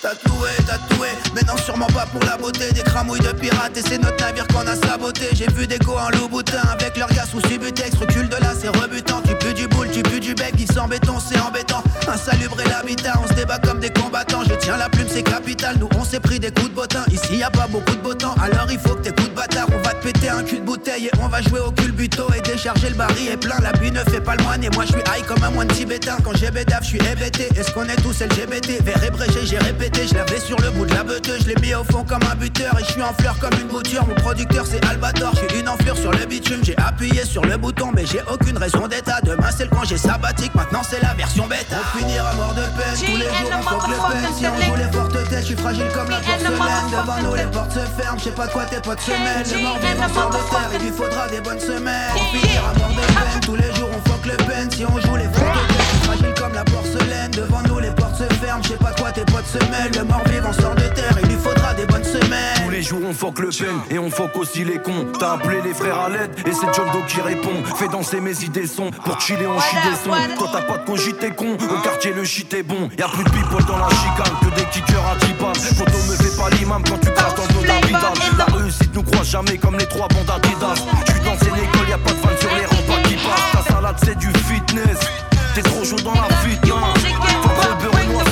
tatoué. Mais non, sûrement pas pour la beauté. Des cramouilles de pirates et c'est notre navire qu'on a saboté. J'ai vu des go en loup-boutin avec leurs gars sous Subutex. Recule de là, c'est rebutant. Tu pues du boule, tu pues du bec. Ils sont béton, c'est embêtant. Insalubre et l'habitat, on se débat comme des combattants. Je tiens la plume, c'est capital. Nous, on s'est pris des coups de bottin. Ici, y a pas beaucoup de beau temps. Alors il faut que t'écoutes bâtard. On va te péter un cul de bouteille et on va jouer au culbuto et décharger le baril est plein. La bille ne fait pas le moine et moi je suis high comme un moine tibétain. Quand j'ai bédave, je suis hébété. Est-ce qu'on est tous LGBT? Vert et brégé, j'ai répété. Je l'avais sur le bout de la beuteuse. Je l'ai mis au fond comme un buteur et je suis en fleur comme une bouture. Mon producteur c'est Albator. J'ai une enflure sur le bitume. J'ai appuyé sur le bouton mais j'ai aucune raison d'état. Demain c'est le congé sabbatique. Maintenant c'est la version bêta. On finira mort de peine. Tous les jours on faut que le peine. Si on joue les fortes têtes, je suis fragile comme la porcelaine. Devant nous les portes se ferment. Je sais pas de quoi tes potes se mêlent. Le mort vivant sort de terre. Il lui faudra des bonnes semaines. On finira mort de peine. Tous les jours on fuck le peine. Si on joue les fortes têtes, je suis fragile comme la porcelaine. Devant nous les portes se ferment. Je sais pas de quoi tes potes se mêlent. Le mort vivant sort de terre. Il lui faudra des bonnes semaines. Tous les jours on fuck le peine et on fuck aussi les cons. T'as appelé les frères à l'aide et c'est John Doe qui répond. Fais danser mes idées sons. Pour chiller on chie des sons. Toi t'as pas de cogit t'es con. Au quartier le shit est bon. Y'a plus de people dans la chicane que des kickers à 10 balles. Photo me fait pas l'imam quand tu craches dans le dos d'Abidal. La réussite nous croise jamais comme les 3 bandes Adidas. J'suis dans une école, y'a pas de fans sur les remparts qui passent. Ta salade c'est du fitness. T'es trop chaud dans la fitness. Faut le beurre noir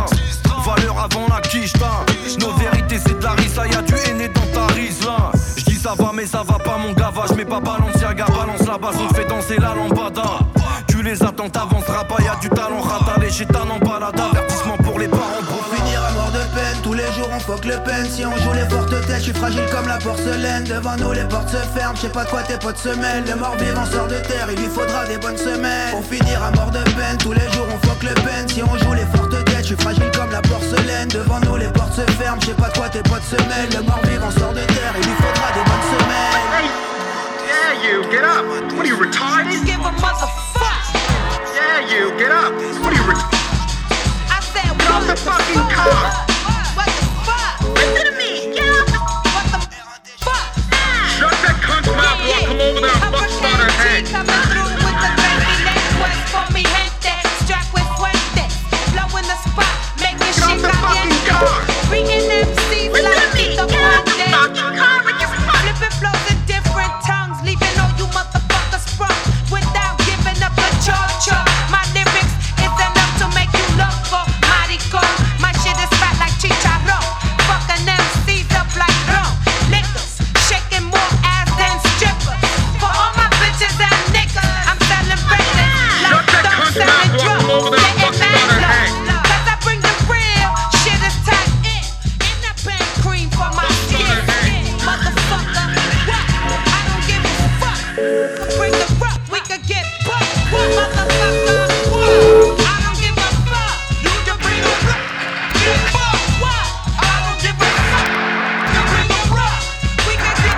6 valeur avant la quiche. Nos vérités c'est de la rissa. Y'a du henné dans ta rise là. J'dis ça va mais ça va pas mon gava. J'mets pas Balenciaga, balance la base. On fait danser la lambada. Tu les attends, t'avanceras pas, y'a du talent, ratalé chez ta non balade. Avertissement pour les parents. Pour finir à mort de peine, tous les jours on fuck le peine. Si on joue les fortes têtes, je suis fragile comme la porcelaine. Devant nous les portes se ferment, je sais pas de quoi tes potes se mêlent. Le mort vivant sort de terre, il lui faudra des bonnes semaines. Pour finir à mort de peine, tous les jours on fuck le peine. Si on joue les fortes têtes, je suis fragile comme la porcelaine. Devant nous les portes se ferment, je sais pas de quoi tes potes se mêlent. Le mort vivant sort de terre, il lui faudra des bonnes semaines. Yeah, you, get up. What are you, retarded? Give a motherfucker. Yeah, you, get up. What are you, I said, get off the fucking car. What the fuck? Listen to me, get up. What the fuck? Shut that cunt's mouth while I come over there and fuck start her head. Coming through with the baby next west for me, gente. Strapped with fuentes. Blowing the spot, making Get shit off the fucking car. Bringing MCs Listen like to me, the get off the fucking car with your Flipping flows in different tongues, leaving all you motherfuckers sprung without giving up the cha-cha. My lyrics is enough to make you look for maricon. My shit is fat like chicharron. Fucking MCs up like rum. Liquors, shaking more ass than strippers. For all my bitches and niggas, I'm selling records like don't selling drugs. Getting mad love, 'cause I bring the real shit is tight in that pain cream for my skin. Motherfucker, what? I don't give a fuck. Bring the rock, we could get bucked. Motherfucker, what? I don't give a fuck. You can bring the rock, get bucked. What? I don't give a fuck. You bring the rock, we could get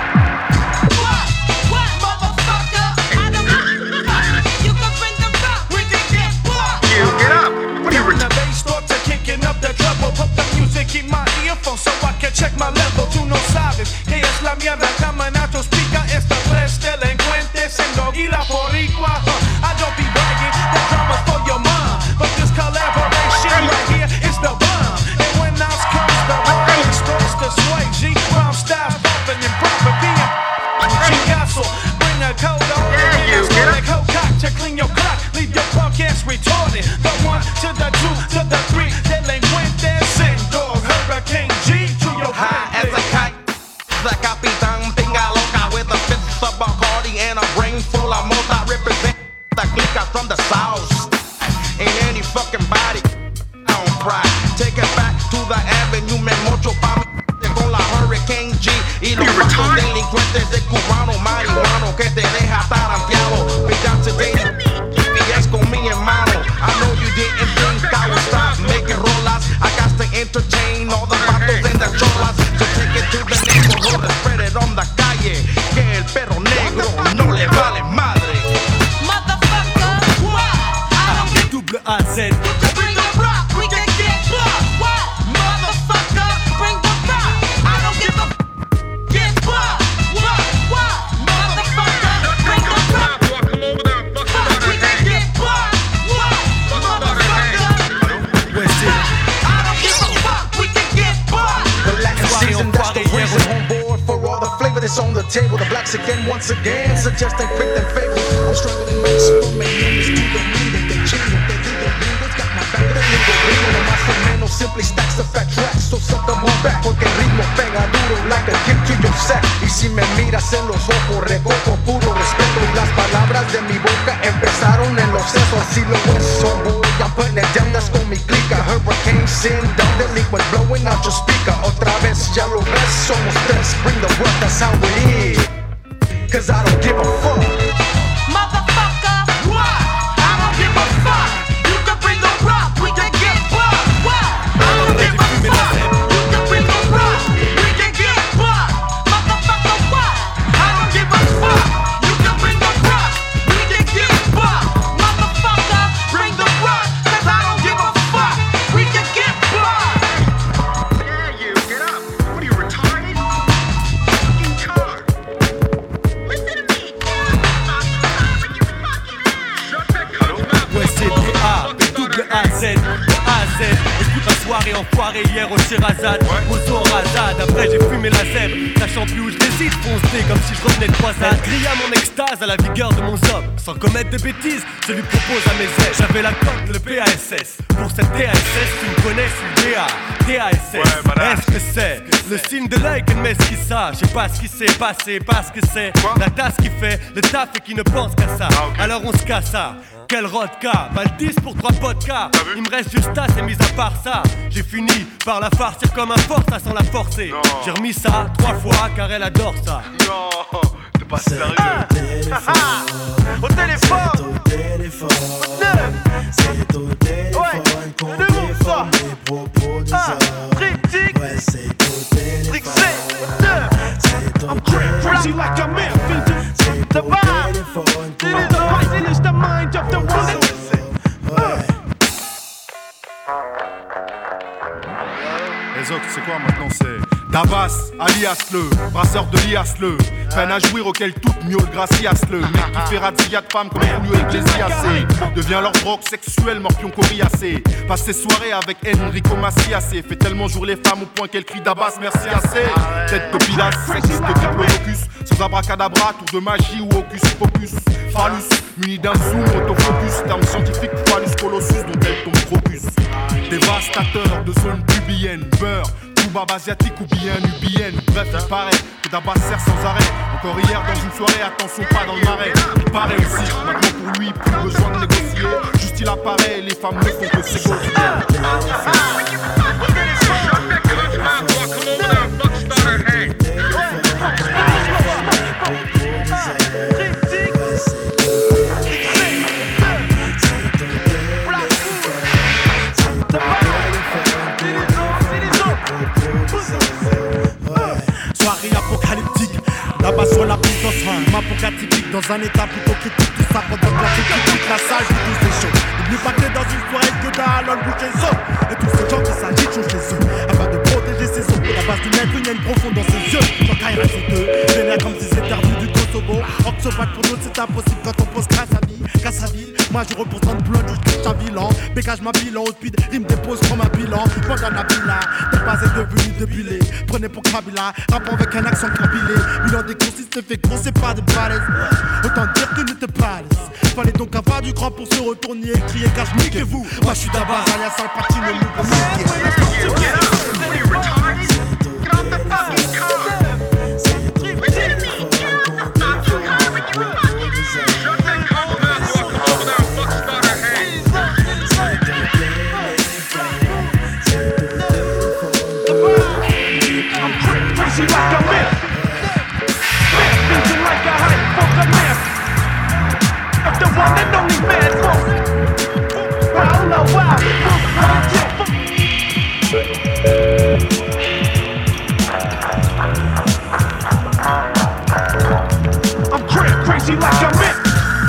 what? What? Motherfucker, I don't give a fuck. You can bring the rock, we could get bucked. You, get up. What are you, The bass starts to kicking up the trouble. Put the music in my earphones so I can check my level. Tú no sabes que es la mierda. Camanatos pica esta tres delincuentes en Doguila Boricua. I don't be bragging, the drama's for your mom. But this collaboration right here is the bomb. And when else comes the rock, starts to sway. G rhyme styles bumping and proper being chingazo. Bring a coat on. Yeah, you, get up. Coat cock to clean your clock. Leave your punk ass retarded. The 1 to the 2 to the 3 delincuentes en dog. Hurricane G to your High as a kite, the Capitan Pinga Loca with a fist of Bacardi and a brain full of mota. Represent the clicker from the south. Ain't any fucking body on pride. Take it back to the avenue, me mucho pa' mi con la Hurricane G. Y los patos delincuentes de cubano marihuano que te deja taranteado. Big down today, BS con mi hermano. I know you didn't think I would stop making rolas. I got to entertain all the patos and the cholas. So take it to the neighborhood and spread it on the calle. Que el perro negro no le vale madre. Motherfucker, what? I don't give double AZ. You can bring the rock, we can get bucked. What? Motherfucker, bring the rock. I don't give a get bucked. What? table. The blacks again, once again, suggesting faith and favor. I'm struggling maximum, my name is to the mean that they change what they do. The gringos got my back, the gringo ringo. No más o menos simply stacks the fat tracks. So suck them on back, porque el ritmo pega duro like a gift to your sack. Y si me miras en los ojos, recojo puro respeto. Y las palabras de mi boca empezaron en los sesos. Así lo es, so boy, I'm putting it down, that's con mi clica. Hurricane send down, delinquents blowing out your speaker. Otra vez, ya lo ves, somos tres. Bring the work, that's how we live. Cause I don't give a fuck. Motherfucker, what? I don't give a fuck. You can bring the rock, we can get buck. What? I don't give a fuck. You can bring the rock, we can get buck. Motherfucker, what? I don't give a fuck. You can bring the rock, we can get buck. Motherfucker, bring the rock, cause I don't give a fuck. We can get buck. Yeah, you, get up. What are you, retarded? Fucking card. Listen to me. Shut that cunt's mouth. Ouais, c'est D.A. double A-Z, A-Z. Écoute la soirée enfoirée hier au Sherazade. Aux Orazade, après j'ai fumé la zèbre. Sachant plus où je réside, foncé comme si je revenais de croisade. Grilla mon extase à la vigueur de mon zob. Sans commettre de bêtises, je lui propose à mes ailes. J'avais la cote, le PASS. Pour cette TASS, tu me connais, c'est DA. TASS, est-ce que c'est le signe de l'œil qu'elle m'esquissa? Je sais pas ce qui s'est passé, pas ce que c'est. La tasse qui fait le taf et qui ne pense qu'à ça. Alors on se casse ça. Quel rodka, mal 10 pour 3 vodka. Il me reste juste ça, c'est mis à part ça. J'ai fini par la farcir comme un forçat sans la forcer. J'ai remis ça 3 fois car elle adore ça. Non, t'es pas sérieux. Au téléphone, Au téléphone, c'est au téléphone qu'on défend les propos des hommes. Ouais, c'est au téléphone, c'est au Crazy téléphone, like a man, feed c'est au téléphone qu'on défend. It is the mind of the one. Ouais. Les autres, c'est quoi maintenant? C'est Dabas, alias le brasseur de lias le peine à jouir auquel toute miaule gracias le mec qui fait razzia de femmes comme Julio Iglesias devient leur broc sexuel morpion coriacé. Passe ses soirées avec Enrico Macias fait tellement jour les femmes au point qu'elle crie Dabas merci assez. Tête de Pilas, sexiste diplodocus sans abracadabra, tour de magie ou hocus pocus. Phallus, muni d'un zoom autofocus, terme scientifique phallus colossus dont elle tombe crocus. Dévastateur de zone pubienne, beurre, Toubab asiatique ou bien nubienne. Bref, il paraît que Dabas sert sans arrêt. Encore hier dans une soirée, attention pas dans le marais. Il paraît aussi, maintenant pour lui, plus besoin de négocier. Juste il apparaît, les femmes ne font que s'égocier. Shut that cunt's mouth or I'll come over there and fuck start her head. Soirée apocalyptique, là-bas sur la piste d'Osran. Apocalyptique dans un état plutôt critique. Tout ça pendant que la critique, la salle, tout tous les shows. N'oublie pas que dans une soirée que t'as l'ol bouquet saut. Et tous ces gens qui s'agitent changent les yeux afin de protéger ses os. La base du maître, une haine profonde dans ses yeux. Quand Kaira c'est deux, vénère comme si c'était perdu du Kosovo. Or que se battre pour d'autres c'est impossible quand on pose grâce à vie, casse sa ville. Moi je repose dans le blunt, je touche un bilan. Bégage ma bilan, au speed, rime dépose comme un bilan. Pendant la villa, t'es pas devenu débulé. Prenez pour Kabila, rappant avec un accent cabilé. Bilan des consistes fait gros, c'est pas de balèze. Autant dire que n'était pas à l'aise. Fallait donc avoir du grand pour se retourner et crier car je niquez-vous. Moi je suis d'abord alias sans parti ne nous Get up. What are you, retarded? Get off the fucking car. Listen to me. Get off the fucking car when you fucking shut that cunt's mouth or I'll come over there and fuck start her head. I'm crazy like a man. Man, thinking like a hype for the man. Of the one and only man. Wow, wow, I'm crazy like a man.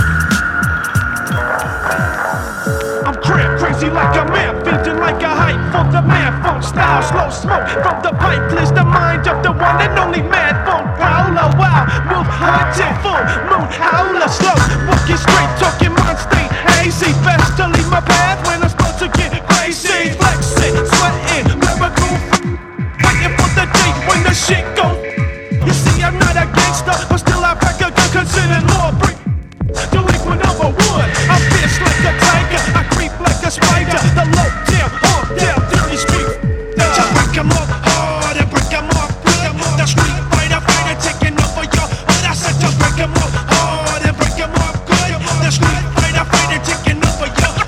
I'm crazy like a man, feeding like a hype for the man. Funk style, slow smoke from the pipe. Clears the mind of the one and only man. Funk howler, wow, move hunting full moon howler, slow. Walking straight, talking mind state hazy. Best to leave my path when I start to get crazy. Flexing, sweating, miracle. Waiting for the day when the shit goes. You see, I'm not a gangster, Presenting law break. Delinquent number one. I fierce like a tiger. I creep like a spider. The low down, hard down, dirty street. To break 'em up hard and break 'em up good. The street fighter taking over your hood. I said to break 'em up hard and break 'em up good. The street fighter taking over your hood.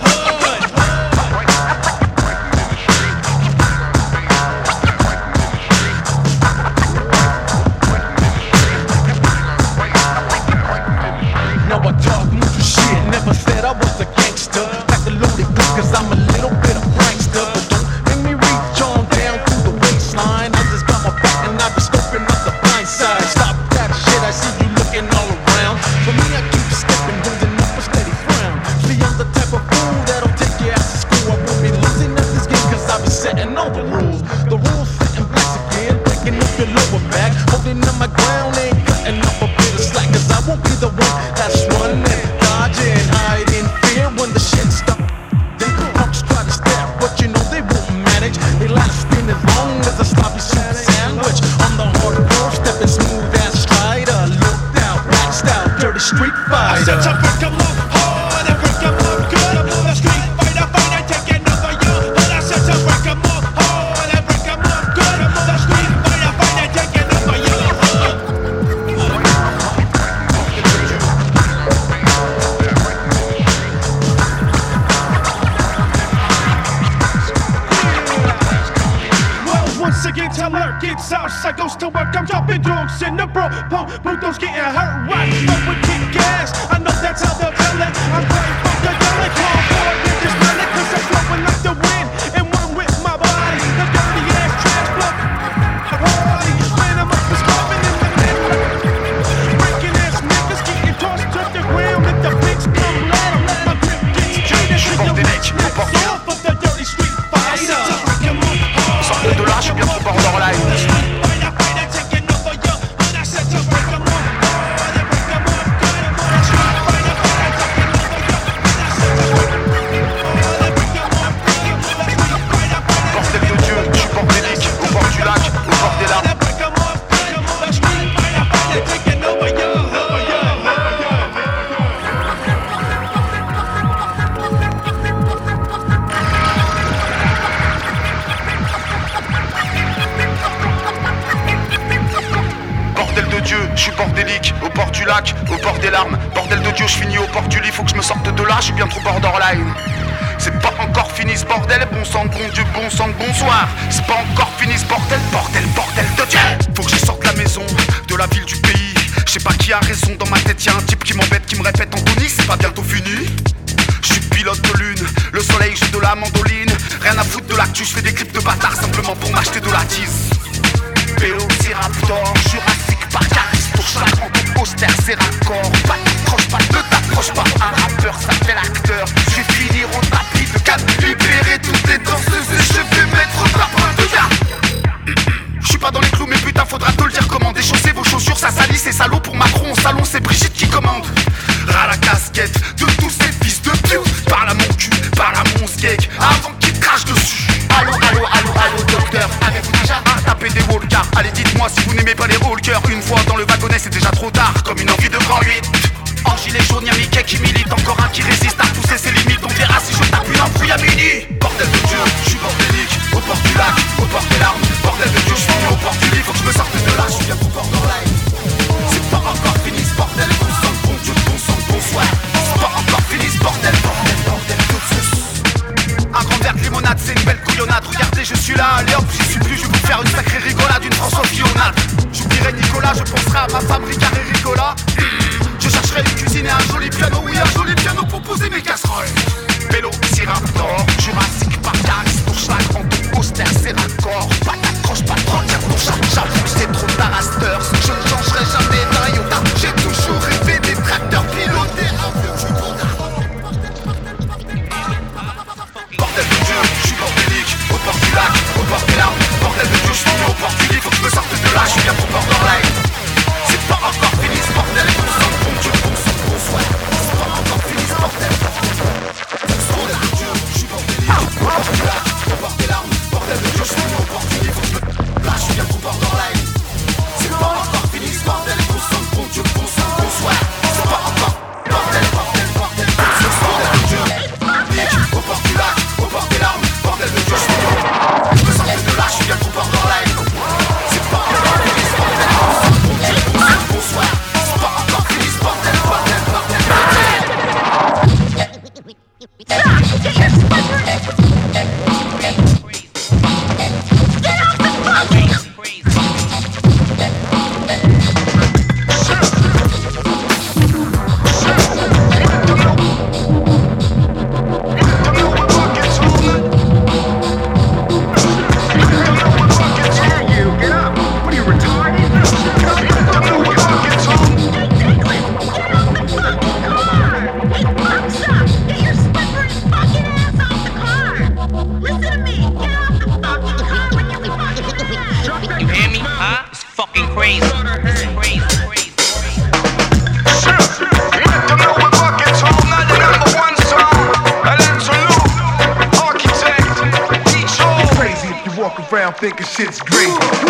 Now I talk mucho shit, never said I was a gangster. Like a loaded gun, cause I'm a little bit of prankster. But don't make me reach on down to the waistline. I just got my back and I be scoping up the blind side. Stop that shit, I see you looking all around. For me, I keep stepping, holding up a steady frown. See, I'm the type of fool that'll take your ass to school. I won't be losing at this game cause I be setting all the rules. The rules setting blacks again, breaking up your lower back. Holding up my ground, ain't cutting up a bit of slack. Cause I won't be the one that's running, dodging, hiding fear when the shit stops. Then punks try to stare, but you know they won't manage. They lasting as long as a sloppy soup sandwich. On the hardcore, stepping smooth as strider. Looked out, waxed out, dirty street fighter. I said to break 'em up hard and break 'em up good. The street fighter taking over your hood. I said to break 'em up hard and break 'em up good. The street fighter taking over your hood. Once again, tell her, get Southside goes to work. I'm dropping drunks in the bro. Bruto's getting hurt right. But with kick gas, I know that's how they're feeling. I'm playing for the yelling. Call for it, get this feeling. Cause I'm flowing like the wind. And one with my body. The dirty ass trash blood. Party. Man, I'm up for scarfing in my neck. Breaking ass niggas getting tossed to the ground. Let the bitch come loud. My grip gets jaded. Off of the dirty street fighter. Sortez de là, je suis bien trop borderline. Bordel de Dieu, je suis bordélique, au bord du lac, au bord des larmes. Bordel de Dieu, je suis bordélique, au bord du lac, au bord des larmes. Bordel de Dieu, je finis au bord du lit, faut que je me sorte de là, je suis bien trop borderline. C'est pas encore fini ce bordel, bon sang de bon Dieu, bon sang de bonsoir. C'est pas encore fini ce bordel, bordel de Dieu. Faut que je sorte la maison, de la ville, du pays. Je sais pas qui a raison, dans ma tête y'a un type qui m'embête, qui me répète Anthony, c'est pas bientôt fini. Je suis pilote de lune, le soleil joue de la mandoline. Rien à foutre de l'actu, je fais des clips de bâtard simplement pour m'acheter de la tease. Vélociraptor, Jurassic Park, Aristochlat, Anthropostère, c'est raccord. Pas t'accroche pas, ne t'accroche pas. Un rappeur s'appelle acteur. Je vais finir au tapis de canne, libérer toutes les danseuses et je vais mettre la pointe de garde. Je suis pas dans les clous mais putain faudra te le dire comment. Déchausser vos chaussures, ça salit, c'est salaud. Pour Macron au salon, c'est Brigitte qui commande. Ras la casquette de tous ces fils de pute. Parle à mon cul, parle à mon skeg avant qu'il te crache dessus. Allô, docteur, avez-vous déjà tapé des walkers? Allez, dites-moi si vous n'aimez pas les walkers. Une fois dans le wagonnet, c'est déjà trop tard, comme une envie de grand 8. En gilet jaune, y'a Mickey qui milite, encore un qui résiste à pousser ses limites. On verra si je tape une embrouille à midi. Bordel de Dieu, je suis bordélique, au bord du lac, au bord des larmes. Bordel de Dieu, je suis au bord du lit, faut que je me sorte de là, je suis bien trop borderline. C'est pas encore fini ce bordel, bon sang de bon Dieu, bon sang de bonsoir. C'est pas encore fini ce bordel, bordel de Zeus. Un grand verre de limonade, c'est une belle couillonnade. Regardez, je suis là, allez hop, j'y suis plus. Je vais vous faire une sacrée rigolade, une François Fillonade. J'oublierai Nicolas, je penserai à ma femme Ricard et Ricola. Je chercherai une cuisine et un joli piano. Oui, un joli piano pour poser mes casseroles. Vélociraptor, Jurassic Park, Aristochlat, Anthropostère, c'est raccord. Pas t'accroche, pas trop, tire ton chat. J'avoue, c'est trop tard à cette heure. Je ne changerai jamais d'un iota. J'ai toujours rêvé des tracteurs pilotés. Bordel de Dieu, je suis bordélique, au bord du lac, au bord des larmes. Bordel de Dieu, je suis au bord du lit, faut que je me sorte de là, je suis bien trop borderline. C'est pas encore fini ce bordel, bon sang de bon Dieu, bon sang de bonsoir. C'est pas encore fini ce bordel. Bordel de Dieu, je suis bordélique, au bord du lac, au bord des larmes. Bordel de Dieu, je suis au bord du lit, faut que je me... Là, je suis bien trop borderline. C'est pas encore fini thinking shit's great.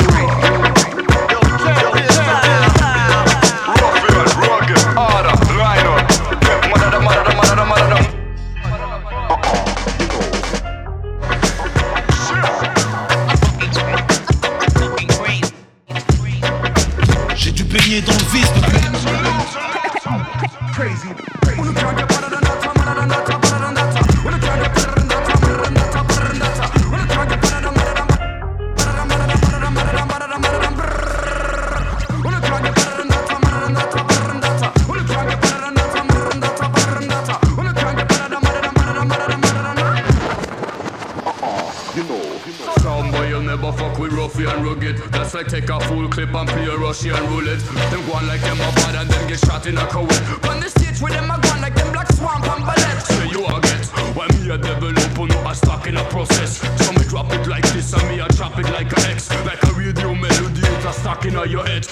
J'ai dû baigner dans le vice depuis. Crazy. That's like take a full clip and play a Russian roulette. Them go on like them a bad and then get shot in a Kuwait. On the stage with them a go on like them black swamp and ballet. Say you a get when me a develop on no a stock in a process. So me drop it like this and me a chop it like a X. Like a radio melody, it's a stock in your head.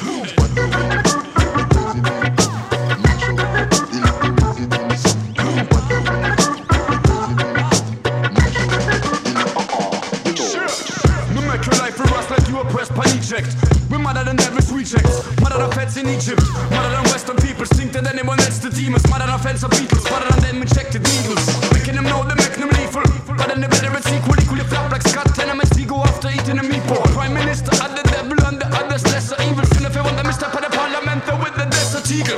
We're madder than Elvis rejects, madder than feds in Egypt, madder than Western people stink than anyone else the demons, madder than feds of Beatles, madder than them injected needles. Making them know they make them lethal, but then the better it's equally flap like Scott Tenements, we go after eating a meatball. Prime Minister at the devil and the others lesser evil. Soon if you want them to step at the parliament with the desert eagle.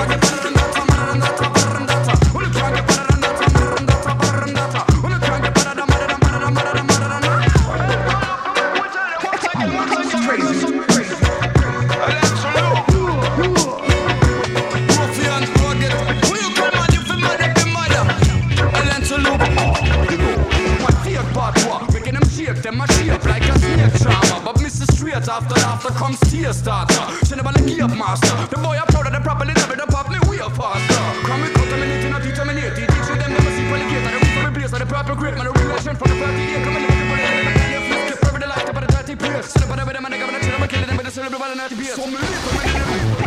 After comes tear starter. Send about a gear master. The boy I proud of the properly never the pop me we are faster. Come with contaminating, not determinating. Teach them never see relegate. And the reason we place are the proper grip. Man, a relation from the party here. Come and look at the body. Skip over the light up at the dirty place. Send about the man, I got a chill. I'm killing them with the celebrity by the naughty beer. So me live for me.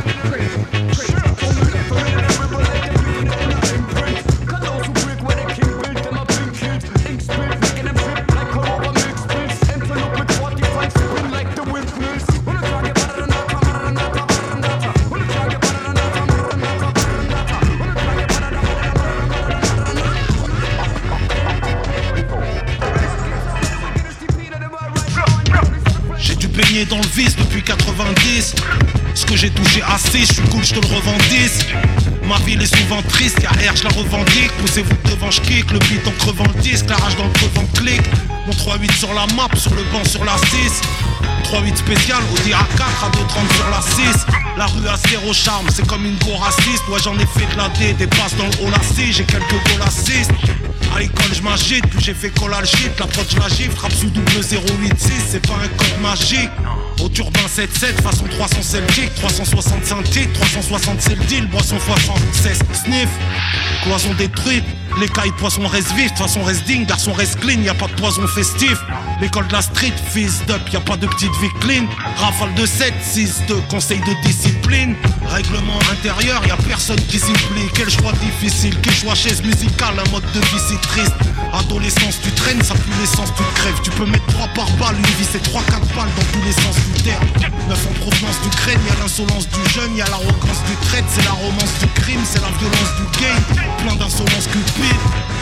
Dans le vice depuis 90. Ce que j'ai touché assez, je suis cool, je te le revendique. Ma ville est souvent triste, y'a R, je la revendique. Posez-vous devant, je kick, le beat en crevant le disque. La rage dans le crevant clic. Mon 3-8 sur la map, sur le banc, sur la 6. 3-8 spécial, Audi A4 à 2,30 sur la 6. La rue a zéro charme, c'est comme une go raciste. Ouais, j'en ai fait de la D, des passes dans le haut la 6. J'ai quelques goals assists. À l'école je m'agite, puis j'ai fait collage shit. La prod je la gifle, rap sous double 086. C'est pas un code magique. Au turbin 7-7, façon 300 Celtic, 365 titres, 360 c'est le deal, boisson 76 sniff, cloison détruite, les cailles poisson restent vifs, de toute façon reste digne, garçon reste clean, y'a pas de poison festif. L'école de la street, fils d'up, y'a pas de petite vie clean. Rafale de 7, 6-2, conseil de discipline. Règlement intérieur, y'a personne qui s'y plie. Quel choix difficile, quel choix chaise musicale, un mode de vie si triste. Adolescence tu traînes, ça pue l'essence tu crèves. Tu peux mettre 3 par balle, une vie c'est 3-4 balles dans tous les sens du terme. 9 en provenance d'Ukraine, y'a l'insolence du jeune, y'a l'arrogance du traite. C'est la romance du crime, c'est la violence du game. Plein d'insolence cupides.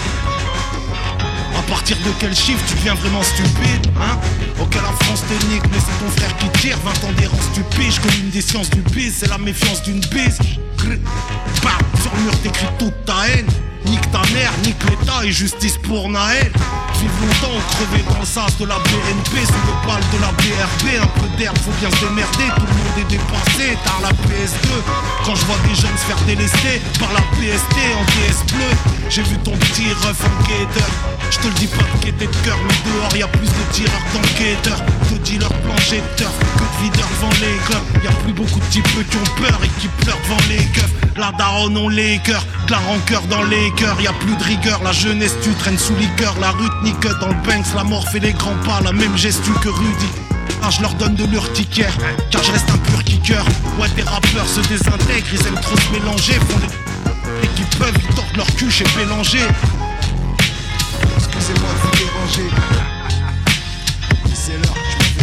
À partir de quel chiffre tu deviens vraiment stupide, hein? Ok la France te nique, mais c'est ton frère qui tire. 20 ans d'errance tu piges, comme une des sciences du bise. C'est la méfiance d'une bise. Bam, sur le mur t'écris toute ta haine. Nique ta mère, nique l'État et justice pour Naël. Vive longtemps, crever dans le sas de la BNP. Sous le pal de la BRB, un peu d'herbe, faut bien se démerder. Tout le monde est dépassé, tard la PS2. Quand je vois des jeunes se faire délester par la PST en DS bleu. J'ai vu ton petit ref en gator. Je te le dis pas de gaieté de cœur, mais dehors y'a plus de tireurs d'enquêteurs, de dealers planchers de turf, que de videurs devant les clubs. Y'a plus beaucoup de types qui ont peur et qui pleurent devant les keufs. La daronne on les cœurs, de la rancœur dans les cœurs. Y'a plus de rigueur, la jeunesse tu traînes sous liqueur. La rue te nique dans le Banks, la mort fait les grands pas. La même gestu que Rudy. Ah, je leur donne de l'urticaire, car je reste un pur kicker. Ouais, des rappeurs se désintègrent, ils aiment trop se mélanger. Font les qui peuvent, ils tordent leur cul chez Bélanger. Excusez-moi de vous déranger. C'est l'heure, je me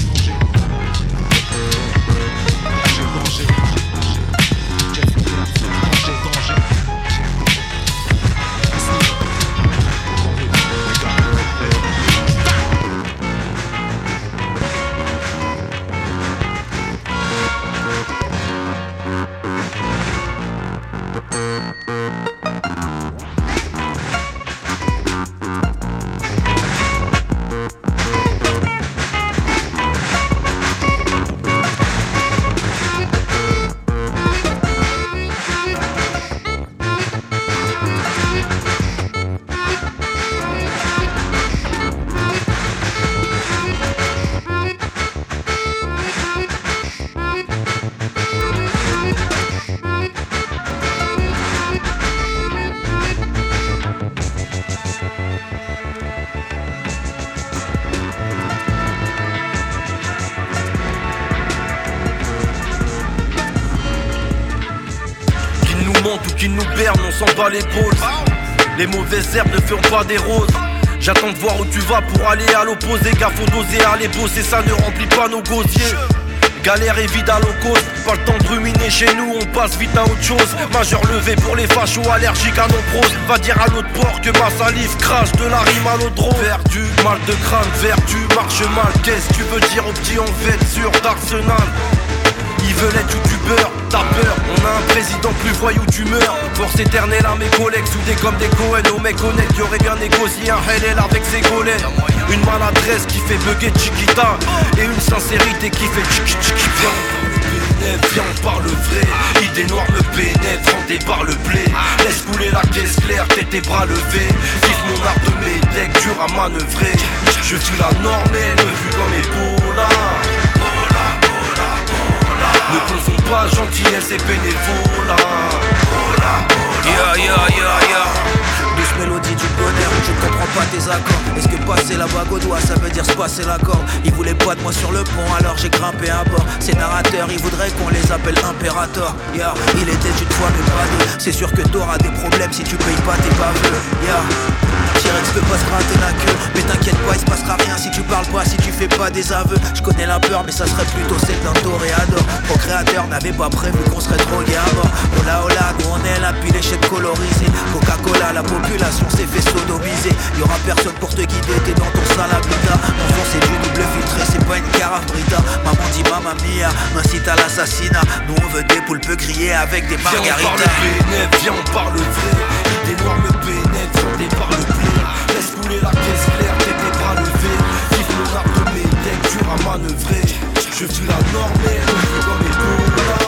danger. Danger. Ou qui nous berne, on s'en bat l'épaule. Les mauvaises herbes ne feront pas des roses. J'attends de voir où tu vas pour aller à l'opposé. Car faut doser, aller bosser, ça ne remplit pas nos gosiers. Galère et vide à low cost, pas le temps de ruminer chez nous, on passe vite à autre chose. Majeur levé pour les fachos allergiques à nos pros. Va dire à notre porc que ma salive crache de la rime à l'autre drôle. Perdu, mal de crâne, vertu, marche mal. Qu'est-ce que tu veux dire au petit en fait sur d'Arsenal? Ils veulent être youtubeurs, t'as peur, on a un président plus voyou tu meurs. Force éternelle à mes collègues, soudés comme des Cohen. Aux mecs honnêtes qui auraient bien négocié un LL avec ses collègues. Une maladresse qui fait bugger Chiquita et une sincérité qui fait tchiki. Viens on parle vrai, idée noire me pénètre, hanté par le blé. Laisse couler la caisse claire, tes bras levés. Vive mon art de mes decks, dur à manœuvrer. Je suis la normale, vu comme Ebola. Ne confonds pas gentillesse et bénévolat. Douce mélodie du bonheur, je ne comprends pas tes accords. Est-ce que passer la bague au doigt, ça veut dire se passer la corde? Ils voulaient pas de moi sur le pont, alors j'ai grimpé à bord. Ces narrateurs, ils voudraient qu'on les appelle Imperator. Il était une fois mais pas deux. C'est sûr que t'auras des problèmes si tu payes pas tes baveux. T-Rex peut pas se gratter la queue, mais t'inquiète pas, il se passera rien si tu parles pas, si tu fais pas des aveux. Je connais la peur, mais ça serait plutôt celle d'un toréador. Procréateur n'avait pas prévu qu'on serait drogué à mort. Hola hola, nous on est là, puis l'échec colorisé. Coca-Cola, la population s'est fait sodomiser. Y'aura personne pour te guider, t'es dans ton sale habitat. Mon fond c'est du double filtré, c'est pas une carafe Brita. Maman dit mamma mia, m'incite à l'assassinat. Nous on veut des poulpes grillées avec des margaritas. Viens on parle vrai, idée noire me pénètre, hanté par le blé. Laisse couler la caisse claire, tes bras levés. Vive mon art de mes decks, dur à manœuvrer. Je suis la normale, vu comme Ebola.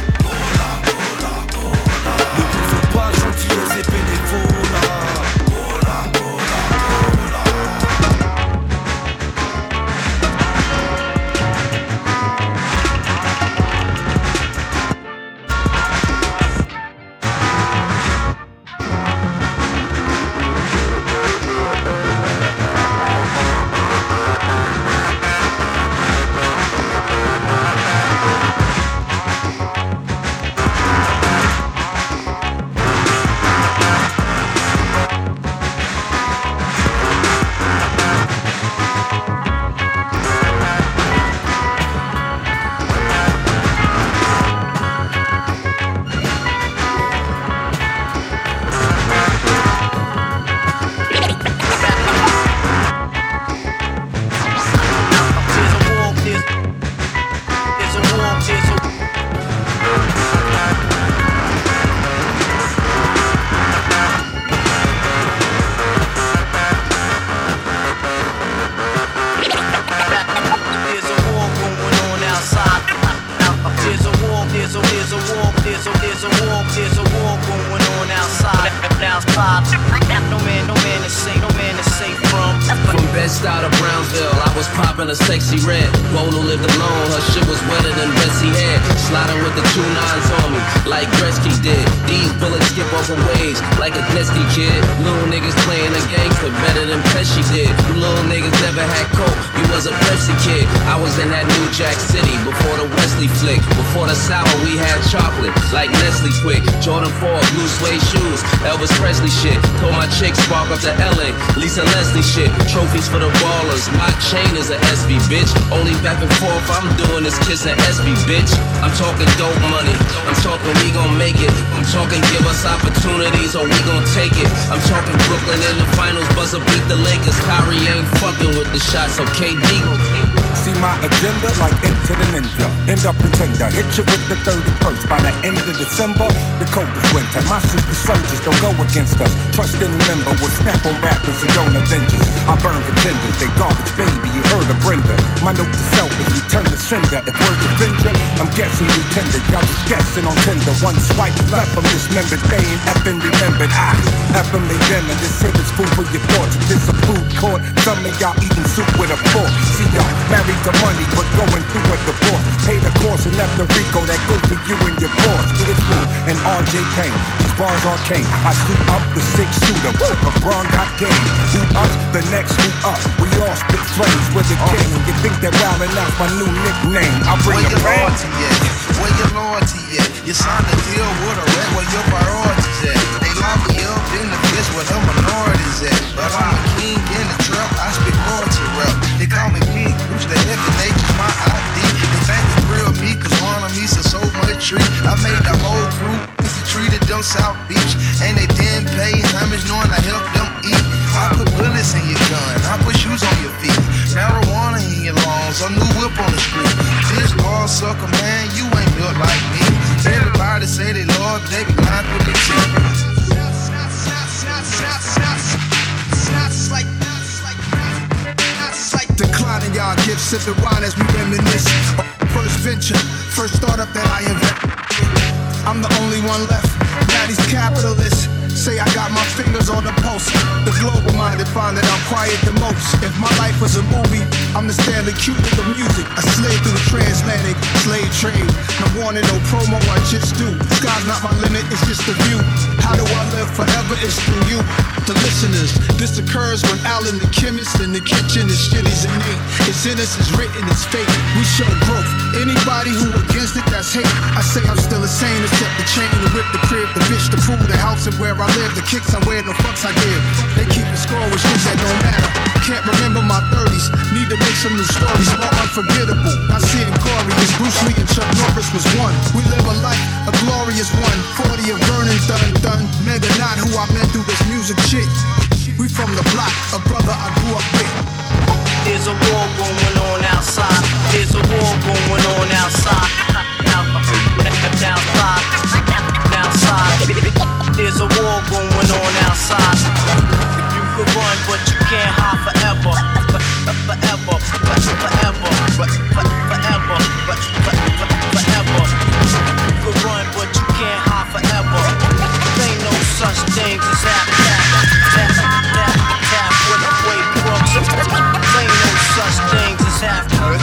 Ne confonds pas gentillesse et bénévolat. Best out of Brownsville, I was popping a sexy red. Bolo lived alone, her shit was wetter than Bessie head. Sliding with the 2 9s on me, like Gretzky did. These bullets get it both ways, like a Nesky kid. Little niggas playing a game clip better than Pesci did. You little niggas never had coke, you was a Pepsi kid. I was in that New Jack City before the Wesley flick. Before the sour, we had chocolate, like Nestle Quick. Jordan 4, blue suede shoes, Elvis Presley shit. Told my chick spark up to LA, Lisa Leslie shit. Trophies for the ballers, my chain is a SB, bitch. Only back and forth, I'm doing this kissing SB, bitch. I'm talking dope money, I'm talking we gon' make it. I'm talking give us opportunities or we gon' take it. I'm talking Brooklyn in the finals, buzzer beat the Lakers. Kyrie ain't fucking with the shots, so KD gon' take it. See my agenda like into the ninja. End up pretender, hit you with the 31st. By the end of December, the coldest winter. My super soldiers don't go against us. Trust and remember, we'll snap on rappers and don't avengers. I burn pretenders, they garbage baby, you heard of Brenda. My note to self is return to sender. If word avenger, I'm guessing you tender. Y'all just guessing on Tinder. One swipe left from this member, they ain't effing remembered. Effing they them, and this shit is food for your thoughts. If this a food court, some of y'all eating soup with a fork. See y'all married to money, but going through a divorce. Pay the course and left the Rico, that good for you and your boss. It is me and RJ Kane, these bars arcane. I shoot up the 6-shooter, LeBron got game. Who us, the next who up. We all spit flames with the king. And you think that Wildin' Out's my new nickname. I bring the pain. Where your loyalty at? You signed a deal with a wreck, where your priorities at? They lock me up in the fist where the minorities at. But I'm a king in the trap, I speak royalty rap. They call me Big Goose, the heavy nature, my ID. They think it's real me, cause one of me's a so much tree. I made the whole crew, treated them South Beach. And they didn't pay homage knowing I helped them eat. I put bullets in your gun, I put shoes on your feet. Marijuana in your lungs, a new whip on the street. This ball sucker, man, you ain't built like me. Everybody say they love, they be blind with the teeth. Declining y'all gifts, sipping wine as we reminisce. First venture, first startup that I invented. I'm the only one left. Now these capitalists say I got my fingers on the pulse. The global-minded find that I'm quiet the most. If my life was a movie, I'm the Stanley Kubrick of music. I slave through the transatlantic slave trade. No warning, no promo, I just do. Sky's not my limit, it's just a view. How do I live forever? It's through you, the listeners. This occurs when Alan the chemist in the kitchen is shit is innate. It's in us, it's written, it's fake. We show growth. Anybody who against it, that's hate. I say I'm still the same, except the chain, the whip, the crib, the bitch, the pool, the house, and where I live. The kicks I wear, no fucks I give. They keep the score with shit that don't matter. Can't remember my 30s. Need to make some new stories more unforgettable. I see it in Corey as Bruce Lee and Chuck Norris was one. We live a life, a glorious one. 40 of Vernon, done. Mega not who I met through this music shit. We from the block, a brother I grew up with. There's a war going on outside. There's a war going on outside. There's a war going on outside. You could run, but you can't hide forever. Forever. You could run, but you can't hide forever. There ain't no such thing as halfway crooks. There ain't no such thing as halfway.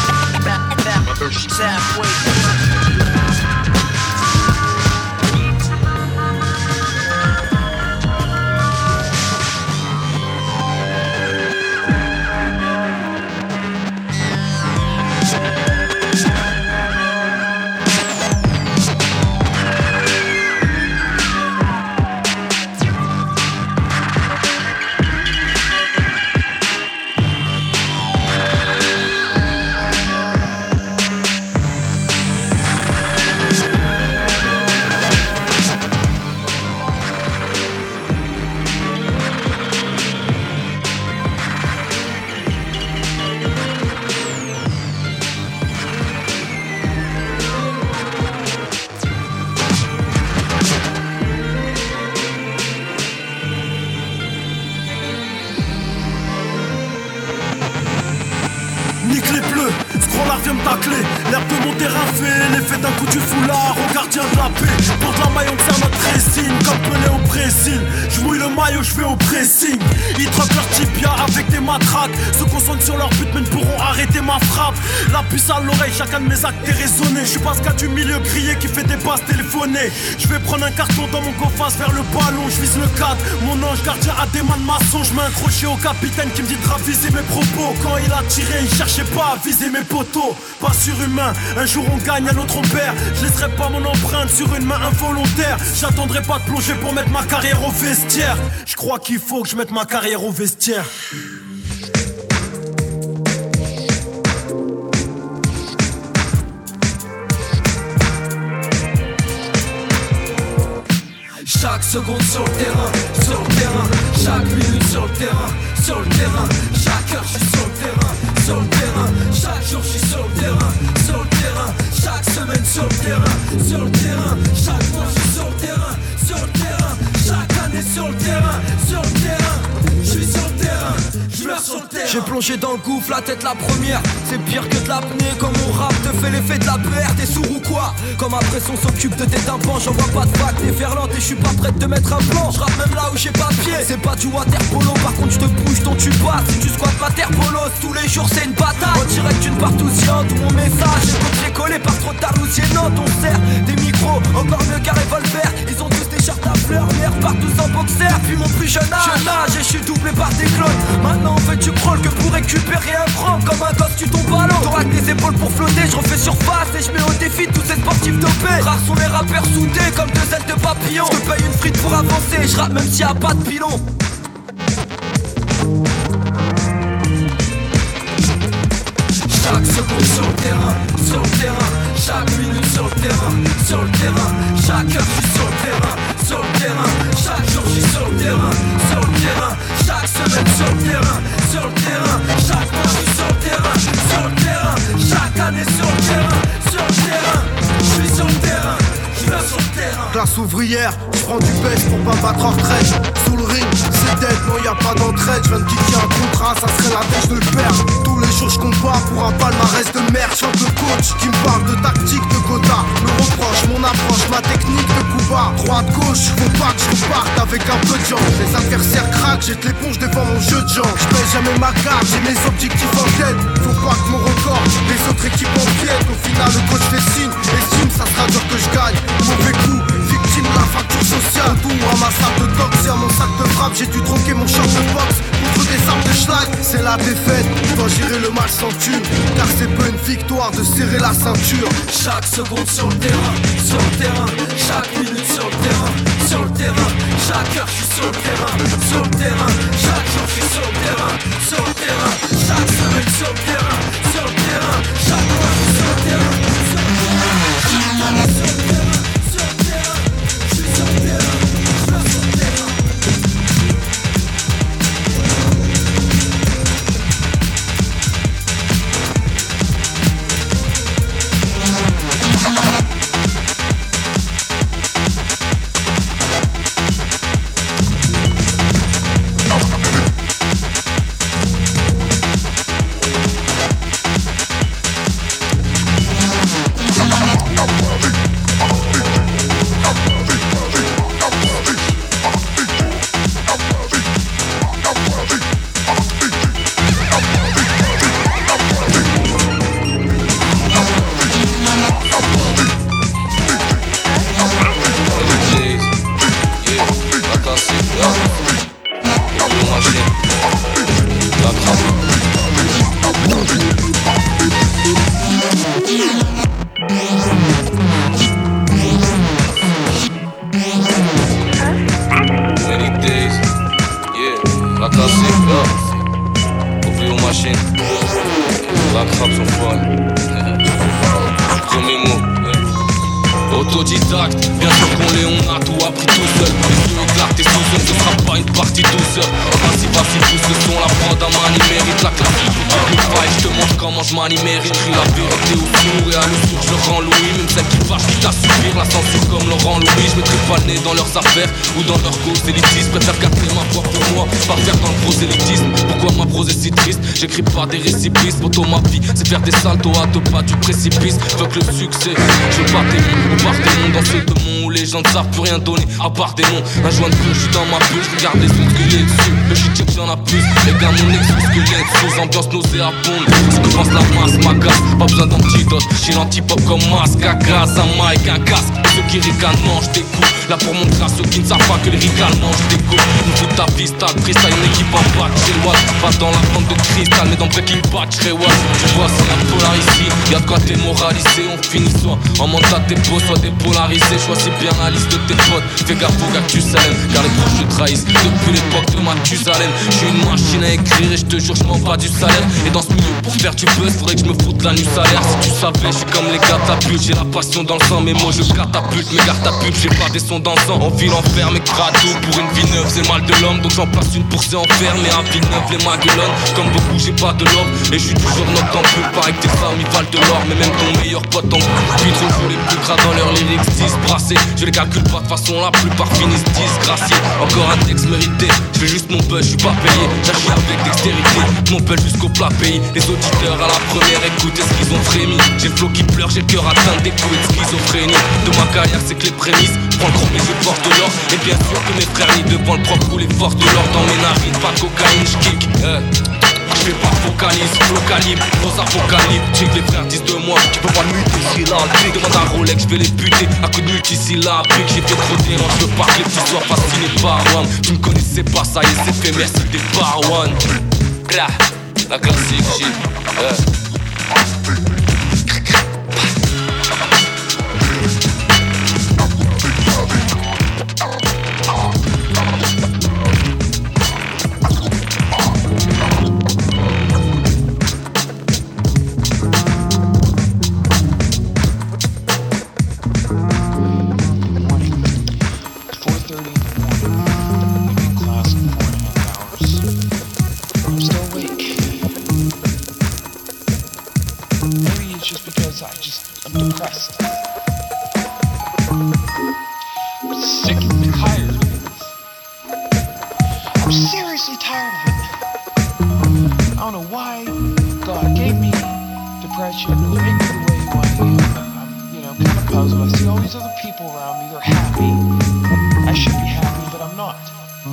L'herbe de mon terrain fait l'effet d'un coup du foulard au gardien de la paix. Porte la maille, on tient notre dressing comme Pelé au Brésil. Je mouille le maillot, je vais au pressing. Ils droppent leur tibia avec des matraques. Se concentrent sur leur but mais ne pourront arrêter ma frappe. La puce à l'oreille, chacun de mes actes est raisonné. Je suis pas ce gars du milieu grillé qui fait des passes téléphonées. Je vais prendre un carton dans mon coffre vers le ballon. Je vise le cadre, mon ange gardien a des mains de maçon. Je mets un crochet au capitaine qui me dit de raviser mes propos. Quand il a tiré, il cherchait pas à viser mes poteaux. Pas surhumain, un jour on gagne, un autre on perd. Je laisserai pas mon empreinte sur une main involontaire. J'attendrai pas de plonger pour mettre ma carrière au vestiaire. Je crois qu'il faut que je mette ma carrière au vestiaire. Chaque seconde sur le terrain, chaque minute sur le terrain, chaque heure je suis sur le terrain, chaque jour je suis sur le terrain, chaque semaine sur le terrain, chaque mois je suis sur le terrain, chaque année sur le terrain, je suis sur le terrain, je meurs sur le terrain. J'ai plongé dans le gouffre, la tête la première, c'est pire que de l'apnée. Quand mon rap te fait l'effet de la PR, t'es sourd ou quoi? Quand ma pression s'occupe de tes tympans, j'en vois pas de vague, t'es verlante et je suis pas prêt de te mettre un plan. J'rappe même là où j'ai pas pied, c'est pas du water polo. Par contre j'te bouge ton tu passes, si tu squattes ma terre bolos. Tous les jours c'est une bataille, en direct d'une partouziante. Où mon message est copié-collé par trop de talousiennantes. On sert des micros, encore mieux qu'un revolver. Ils ont tous des shirts à fleurs, merde partout en boxer. Puis mon plus jeune âge, et je suis doublé par des clones. Maintenant on fait du crawl que pour récupérer un franc. Comme un gosse tu tombes à l'eau, t'auras que des épaules pour flotter. Je refais surface et je mets au défi tous ces sportifs dopés. Rares sont les rappeurs soudés comme deux ailes de papillon. Je te paye une frite pour avancer, je rappe même s'il y a pas de pilon. Chaque seconde sur le terrain, chaque minute sur le terrain, chaque heure je suis sur le terrain, chaque jour je suis sur le terrain, chaque semaine sur le terrain, chaque mois je suis sur le terrain, chaque année sur le terrain, je suis sur le terrain, je meurs sur le terrain. Classe ouvrière, je prends du baisse pour pas battre en retraite. Sous le ring, c'est dead, non y'a pas d'entraide. Je viens de quitter un contrat, ça serait la dèche de le perdre. Tous les jours je combats pour un palmarès de merde. Chante le coach qui me parle de tactique, de quota. Me reproche mon approche, ma technique de coup bas. Droite, gauche, faut pas que je reparte avec un peu de jambes. Les adversaires craquent, jette l'éponge devant mon jeu de jambes. Je paye jamais ma carte, j'ai mes objectifs en tête. Faut pas que mon record, les autres équipes empiètent. Au final le coach fait signe, estime ça sera dur que je gagne. Mauvais coup, victime de la facture sociale. Tout à ma salle de tox et à mon sac de frappe. J'ai dû troquer mon short de boxe contre des armes de schlag. C'est la défaite, je dois gérer le match sans thune. Car c'est peu une victoire de serrer la ceinture. Chaque seconde sur le terrain, chaque minute sur le terrain, chaque heure je suis sur le terrain, chaque jour je suis sur le terrain, chaque semaine sur le terrain, chaque mois je suis sur le terrain, chaque année sur le terrain, je suis sur le terrain, je meurs sur le terrain. Autodidacte, bien sûr qu'on l'est, on a tout appris tout seul. Les yeux éclatés sous eux, ce sera pas une partie douceur. Vas-y, pousse le son, la prod à manie mérite la classe. Je te montre comment je manie mérite. J'crie la vérité au sourd et à l'usure je rends Louis. Même celle qui fâche, quitte à subir la censure comme Laurent Louis. Je mettrai pas le nez dans leurs affaires ou dans leurs causes élitistes. Préfère garder ma voix pour moi, pas faire dans le prosélytisme. Pourquoi ma prose est si triste? J'écris pas des récipistes. Poto ma vie, c'est faire des saltos à deux pas du précipice. Veux que le succès, je bats tes mondes, on part tes mondes dans ceux de mon où les les gens ne savent plus rien donner à part des noms. Un joint de peu, je suis dans ma bulle, je regarde les autres squelettes dessus. Le shit check j'en ai plus, les gars mon ex squelette. Sous ambiance nauséabonde, ce que pense la masse m'agace. Pas besoin d'antidote, j'ai l'antipop comme masque. À grâce, un mic, un casque. Ceux qui ricanent mangent des coups. Là pour montrer à ceux qui ne savent pas que les ricales mangent des coups. Nous fout ta piste, freestyle, une équipe en bac. J'ai le watt, pas dans la bande de cristal, mais dans Breaking Bad, j'serais watt. Tu vois c'est un polar ici, y'a de quoi démoraliser. On finit soit en mental tes beaux, soit dépolarisé. Choisis bien la liste de tes potes, fais gaffe au gars que tu salèmes, car les proches te trahissent depuis l'époque de Mathusalem. J'suis une machine à écrire et j'te jure j'm'en bats du salaire. Et dans ce milieu pour faire du buzz, faudrait que j'me foute la nuit salaire. Si tu savais, j'suis comme les catapultes, j'ai la passion dans le sang, mes mots je catapulte, mes garde ta pub, j'ai pas des sons dans le sang. En ville enfermé, crado pour une vie neuve, c'est le mal de l'homme, donc j'en place une pour s'enfermer. À Villeneuve, les maguelones, comme beaucoup j'ai pas de l'homme. Et j'suis toujours noctambule, pareil que tes femmes ils valent de l'or. Mais même ton meilleur pote en puis trop joue les plus gras dans leurs lyrics, 10 brassés. Je les calcule pas de façon, la plupart finissent disgraciés. Encore un texte mérité, j'fais juste mon buzz, j'suis pas payé. J'agis avec dextérité, mon pelle jusqu'au plat pays. Les auditeurs à la première écoute, est-ce qu'ils ont frémi? J'ai le flow qui pleure, j'ai le cœur atteint des coups de schizophrénie. De ma carrière c'est que les prémices, prends le gros mais je porte l'or. Et bien sûr que mes frères ni devant le propre coulent les forces de l'or. Dans mes narines, pas de cocaïne, j'kick. J'fais pas focalise, flow calibre, gros apocalyptique. Les frères disent de moi, tu peux pas le multisyllabique. Demande à Rolex, j'vais les buter à coups de multisyllabique. J'ai fait trop d'élan, j'veux pas que les petits soient fascinés par one. Tu me connaissais pas, ça y est c'est fait, merci des par one. La classique shit, I'm depressed. I'm sick and tired of it. I'm seriously tired of it. I don't know why God gave me depression or made me the way I am. I'm kind of puzzled. I see all these other people around me, they're happy. I should be happy, but I'm not.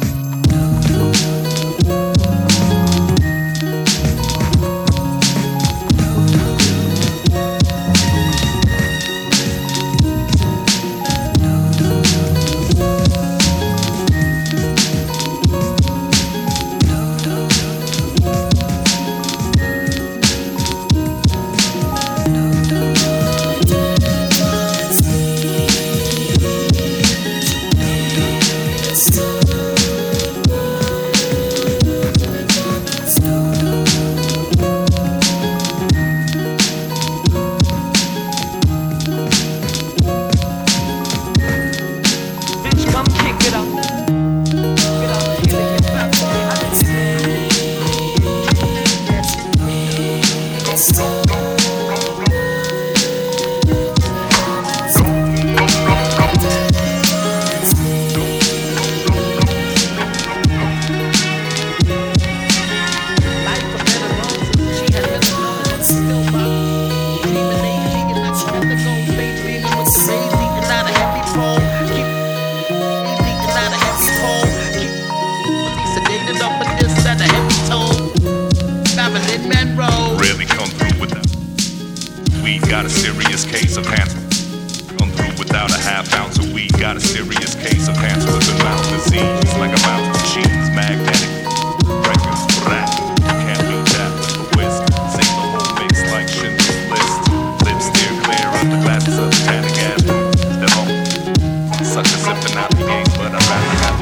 got a serious case of cancer. Come through without a half ounce of weed. Got a serious case of cancer with a mouth disease. Like a mouth of cheese, magnetic. Breakfast, rap. Can't beat that with a whisk. Sing the whole mix like Schindler's List. Lips steer clear of the glasses of the tannic ass. Step on. Suck a sipping out the game, but I'd rather have a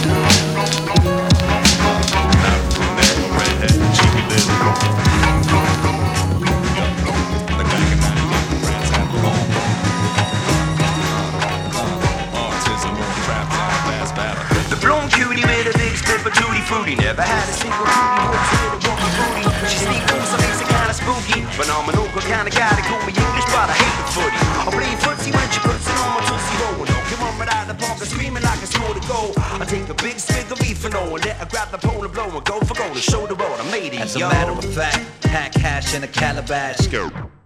not a brunette, a redhead, cheeky little. Cutie with a big split for tutti frutti. Never had a single cutie horse with a walkie booty. She sneak moves, so makes it kinda spooky. Phenomenal, kinda guy to call me English, but I hate the footy. I play footsie when she puts it on my tootsie roll. No, come on, right out the park, screaming like a score to go. I take a big swig of ethanol and let her grab the pole and blow and go for gold and show the road. I made it, As a matter of fact, pack hash in a calabash.